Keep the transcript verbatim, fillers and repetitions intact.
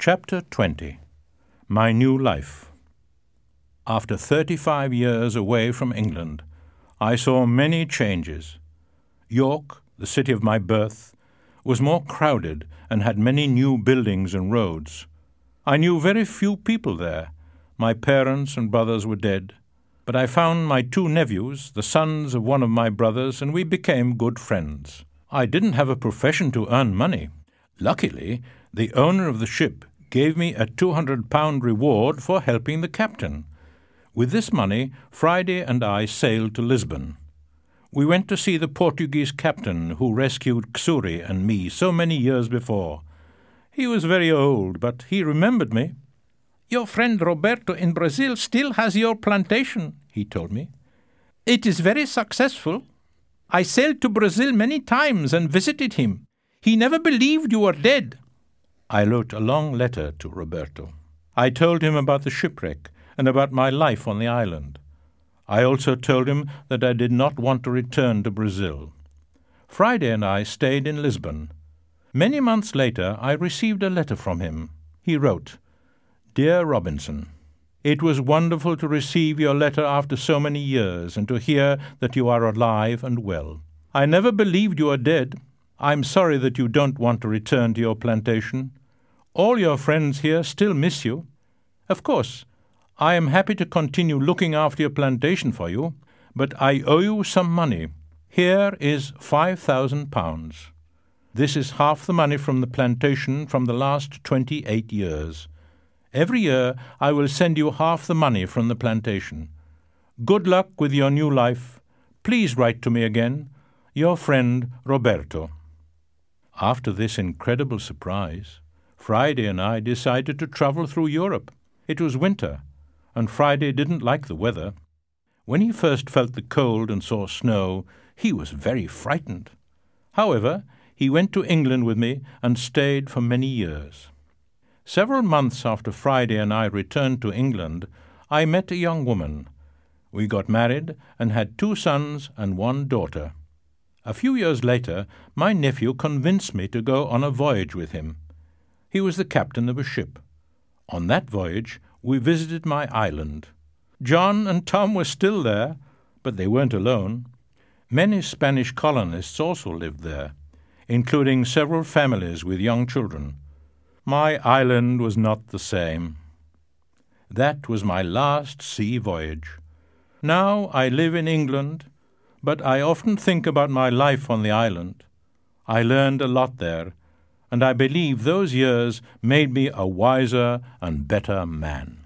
Chapter twenty. My New Life. After thirty-five years away from England, I saw many changes. York, the city of my birth, was more crowded and had many new buildings and roads. I knew very few people there. My parents and brothers were dead, but I found my two nephews, the sons of one of my brothers, and we became good friends. I didn't have a profession to earn money. Luckily, the owner of the ship gave me a two hundred pound reward for helping the captain. With this money, Friday and I sailed to Lisbon. We went to see the Portuguese captain who rescued Xuri and me so many years before. He was very old, but he remembered me. "Your friend Roberto in Brazil still has your plantation," he told me. "It is very successful. I sailed to Brazil many times and visited him. He never believed you were dead." I wrote a long letter to Roberto. I told him about the shipwreck and about my life on the island. I also told him that I did not want to return to Brazil. Friday and I stayed in Lisbon. Many months later, I received a letter from him. He wrote, "Dear Robinson, it was wonderful to receive your letter after so many years and to hear that you are alive and well. I never believed you were dead. I'm sorry that you don't want to return to your plantation. All your friends here still miss you. Of course, I am happy to continue looking after your plantation for you, but I owe you some money. Here is five thousand pounds. This is half the money from the plantation from the last twenty-eight years. Every year I will send you half the money from the plantation. Good luck with your new life. Please write to me again. Your friend, Roberto." After this incredible surprise, Friday and I decided to travel through Europe. It was winter, and Friday didn't like the weather. When he first felt the cold and saw snow, he was very frightened. However, he went to England with me and stayed for many years. Several months after Friday and I returned to England, I met a young woman. We got married and had two sons and one daughter. A few years later, my nephew convinced me to go on a voyage with him. He was the captain of a ship. On that voyage, we visited my island. John and Tom were still there, but they weren't alone. Many Spanish colonists also lived there, including several families with young children. My island was not the same. That was my last sea voyage. Now I live in England, but I often think about my life on the island. I learned a lot there, and I believe those years made me a wiser and better man.